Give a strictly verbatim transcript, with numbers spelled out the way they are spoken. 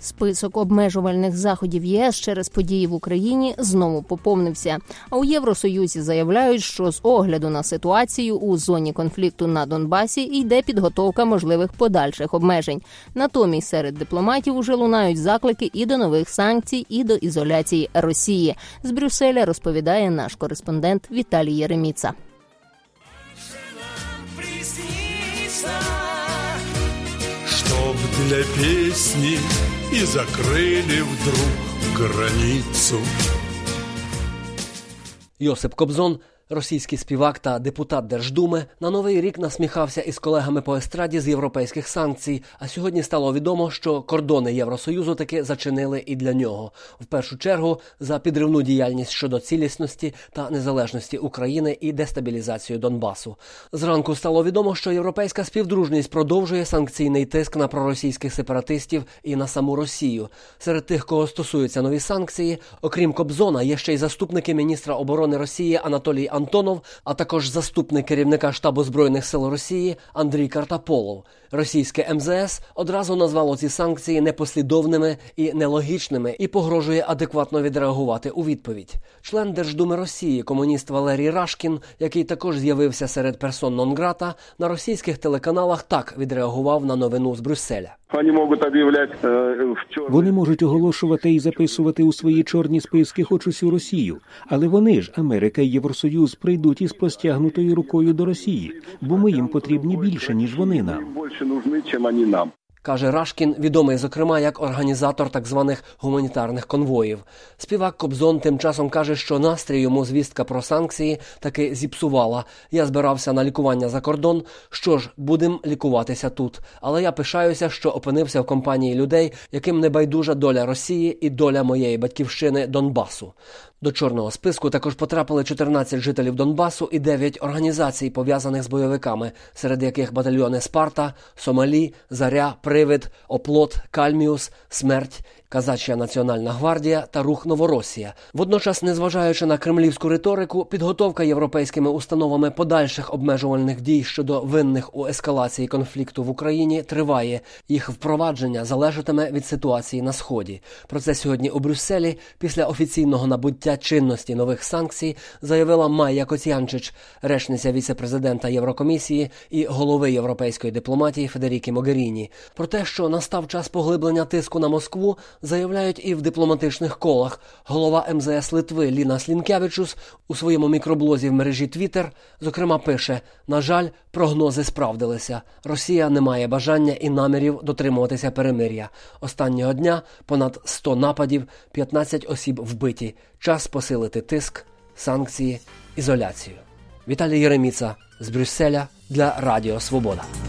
Список обмежувальних заходів ЄС через події в Україні знову поповнився. А у Євросоюзі заявляють, що з огляду на ситуацію у зоні конфлікту на Донбасі йде підготовка можливих подальших обмежень. Натомість серед дипломатів уже лунають заклики і до нових санкцій, і до ізоляції Росії. З Брюсселя розповідає наш кореспондент Віталій Єреміца. Чтоб для песни и закрыли вдруг границу. Йосип Кобзон, російський співак та депутат Держдуми, на Новий рік насміхався із колегами по естраді з європейських санкцій, а сьогодні стало відомо, що кордони Євросоюзу таки зачинили і для нього. В першу чергу за підривну діяльність щодо цілісності та незалежності України і дестабілізацію Донбасу. Зранку стало відомо, що європейська співдружність продовжує санкційний тиск на проросійських сепаратистів і на саму Росію. Серед тих, кого стосуються нові санкції, окрім Кобзона, є ще й заступники міністра оборони Росії Анатолій Антонов, а також заступник керівника штабу Збройних сил Росії Андрій Картаполов. Російське ем зе ес одразу назвало ці санкції непослідовними і нелогічними і погрожує адекватно відреагувати у відповідь. Член Держдуми Росії, комуніст Валерій Рашкін, який також з'явився серед персон нон-грата, на російських телеканалах так відреагував на новину з Брюсселя. Вони можуть оголошувати і записувати у свої чорні списки хоч усю Росію. Але вони ж, Америка і Євросоюз, прийдуть із простягнутою рукою до Росії, бо ми їм потрібні більше, ніж вони нам. Каже Рашкін, відомий, зокрема, як організатор так званих гуманітарних конвоїв. Співак Кобзон тим часом каже, що настрій йому звістка про санкції таки зіпсувала. Я збирався на лікування за кордон, що ж, будем лікуватися тут. Але я пишаюся, що опинився в компанії людей, яким не байдужа доля Росії і доля моєї батьківщини Донбасу. До чорного списку також потрапили чотирнадцять жителів Донбасу і дев'ять організацій, пов'язаних з бойовиками, серед яких батальйони «Спарта», «Сомалі», «Заря», «Привид», «Оплот», «Кальміус», «Смерть», «Казача Національна гвардія» та «Рух Новоросія». Водночас, незважаючи на кремлівську риторику, підготовка європейськими установами подальших обмежувальних дій щодо винних у ескалації конфлікту в Україні триває. Їх впровадження залежатиме від ситуації на Сході. Про це сьогодні у Брюсселі, після офіційного набуття чинності нових санкцій, заявила Майя Коцянчич, речниця віце-президента Єврокомісії і голови європейської дипломатії Федеріки Могеріні. Про те, що настав час поглиблення тиску на Москву, заявляють і в дипломатичних колах. Голова ем зе ес Литви Ліна Слінкевичус у своєму мікроблозі в мережі Твіттер, зокрема, пише: «На жаль, прогнози справдилися. Росія не має бажання і намірів дотримуватися перемир'я. Останнього дня понад сто нападів, п'ятнадцять осіб вбиті. Час посилити тиск, санкції, ізоляцію». Віталій Єреміца з Брюсселя для Радіо Свобода.